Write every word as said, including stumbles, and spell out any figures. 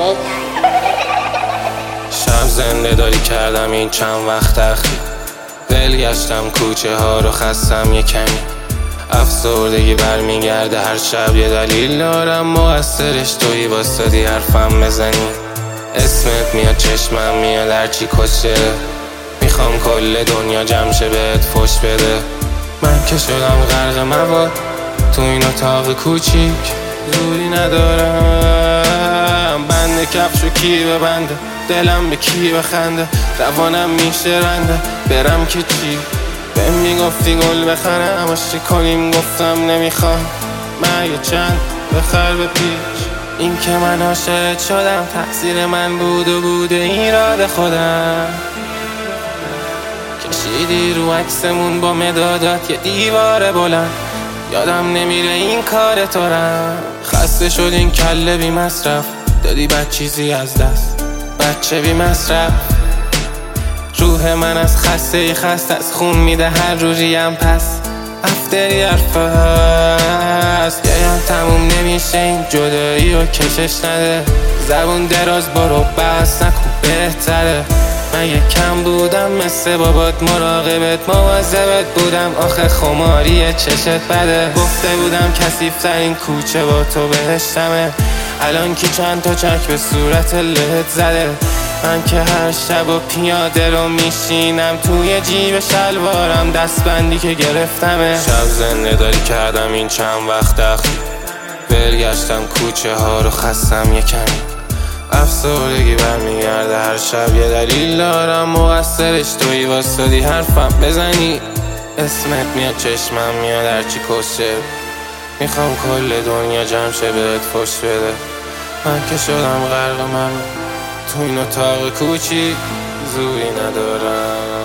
شب زنده داری کردم این چند وقت اخیر، دل گشتم کوچه ها رو خستم یه کمی، افسردگی برمیگرده هر شب یه دلیل دارم، مقصرش تویی واسادی حرفم بزنی، اسمت میاد چشمم میاد هرچی کشه، میخوام کل دنیا جمع شه بهت فش بده، من که شدم غرق مواد تو این اتاق کوچیک، زوری ندارم بند کفشو کی ببنده، دلم به کی بخنده، روانم میشه رنده، برم که چی بهم میگفتی گل بخرم عاشق کنیم، گفتم نمیخوام مگه چند بخر به پیش، این که من عاشق شدم تقصیر من بود و بوده ایراد خودم، کشیدی رو عکسمون با مدادات یه دیوار بلند، یادم نمیره این کار تو رم، خسته شد این کله بی مصرف، دادی بد چیزی از دست بچه بی مصرف، روح من از خسته خست از خون میده هر روزیم، پس افتری حرف هست یایم تموم نمیشه این جدایی و کشش نده، زبون دراز برو بس نکن بهتره، من یک کم بودم مثل بابات مراقبت مواظبت بودم، آخه خماری چشت بده، گفته بودم کثیف‌ترین کوچه با تو بهشتمه، الان که چند تا چک به صورت لهت زده، من که هر شب و پیاده رو میشینم توی جیب شلوارم دستبندی که گرفتمه، شب زنده داری کردم این چند وقت اخیر، برگشتم کوچه ها رو خستم یه کمی، افسردگی برمیگرده هر شب یه دلیل دارم، مقصرش تویی واسادی حرفم بزنی، اسمت میاد چشمم میاد هرچی کشه، میخوام کل دنیا جمع شه بهت فش بده، من که شدم غرق من تو این اتاق کوچی، زوری ندارم.